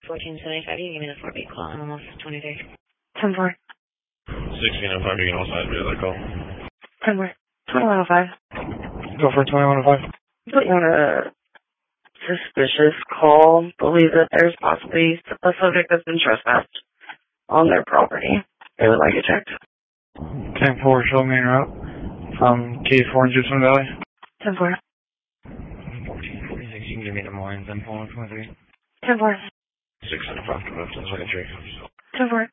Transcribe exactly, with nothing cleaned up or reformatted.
fourteen seventy-five, you can give me the four beat call. I'm almost twenty-three. ten four. sixteen oh five, you can also have the other call. ten four. twenty-one oh five. Go for twenty-one oh five. Put you on a suspicious call. Believe that there's possibly a subject that's been trespassed on their property. They would like it checked. ten four, show main route from K four in Gibson Valley. ten four. fourteen forty-six, you can give me the morning, ten four, twenty-three. ten four. six oh five, to the second tree. ten four.